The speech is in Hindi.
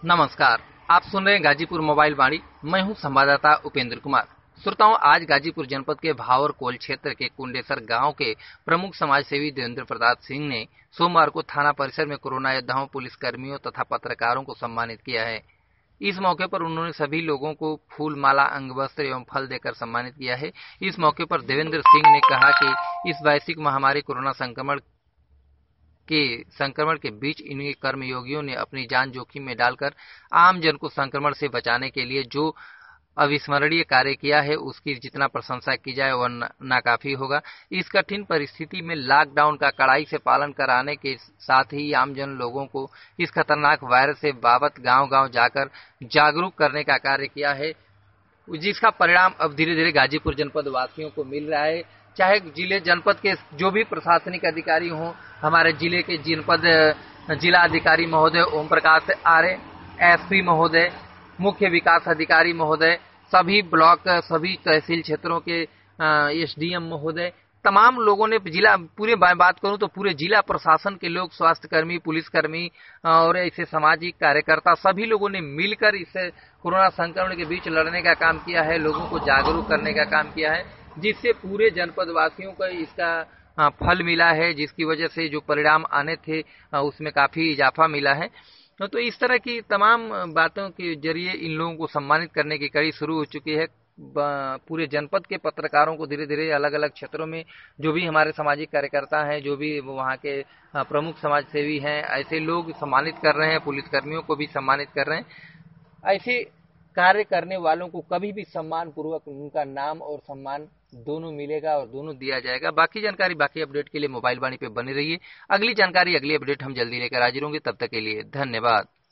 नमस्कार, आप सुन रहे हैं गाजीपुर मोबाइल वाणी। मैं हूं संवाददाता उपेंद्र कुमार। श्रोताओं, आज गाजीपुर जनपद के भावर कोल क्षेत्र के कुंडेसर गांव के प्रमुख समाजसेवी देवेंद्र प्रताप सिंह ने सोमवार को थाना परिसर में कोरोना योद्धाओं, पुलिस कर्मियों तथा पत्रकारों को सम्मानित किया है। इस मौके पर उन्होंने सभी लोगों को फूल, माला, अंगवस्त्र एवं फल देकर सम्मानित किया है। इस मौके पर देवेंद्र सिंह ने कहा कि इस वैश्विक महामारी कोरोना संक्रमण के बीच इन कर्मयोगियों ने अपनी जान जोखिम में डालकर आम जन को संक्रमण से बचाने के लिए जो अविस्मरणीय कार्य किया है, उसकी जितना प्रशंसा की जाए वह नाकाफी होगा। इस कठिन परिस्थिति में लॉकडाउन का कड़ाई से पालन कराने के साथ ही आमजन लोगों को इस खतरनाक वायरस से बाबत गांव-गांव जाकर जागरूक करने का कार्य किया है, जिसका परिणाम अब धीरे धीरे गाजीपुर जनपद वासियों को मिल रहा है। चाहे जिले जनपद के जो भी प्रशासनिक अधिकारी हों, हमारे जिले के जिला अधिकारी महोदय ओम प्रकाश आर्य, एसपी महोदय, मुख्य विकास अधिकारी महोदय, सभी ब्लॉक, सभी तहसील क्षेत्रों के एसडीएम महोदय, तमाम लोगों ने पूरे बात करूं तो पूरे जिला प्रशासन के लोग, स्वास्थ्य कर्मी, पुलिस कर्मी और ऐसे सामाजिक कार्यकर्ता, सभी लोगों ने मिलकर इस कोरोना संक्रमण के बीच लड़ने का काम किया है, लोगों को जागरूक करने का काम किया है, जिससे पूरे जनपद वासियों को इसका फल मिला है, जिसकी वजह से जो परिणाम आने थे उसमें काफी इजाफा मिला है। तो इस तरह की तमाम बातों के जरिए इन लोगों को सम्मानित करने की कड़ी शुरू हो चुकी है। पूरे जनपद के पत्रकारों को धीरे धीरे अलग अलग क्षेत्रों में जो भी हमारे सामाजिक कार्यकर्ता हैं, जो भी वहाँ के प्रमुख समाज सेवी हैं, ऐसे लोग सम्मानित कर रहे हैं। पुलिस कर्मियों को भी सम्मानित कर रहे हैं। ऐसे कार्य करने वालों को कभी भी सम्मान पूर्वक उनका नाम और सम्मान दोनों मिलेगा और दोनों दिया जाएगा। बाकी जानकारी, बाकी अपडेट के लिए मोबाइल वाणी पे बने रहिए। अगली जानकारी, अगली अपडेट हम जल्दी लेकर हाजिर होंगे। तब तक के लिए धन्यवाद।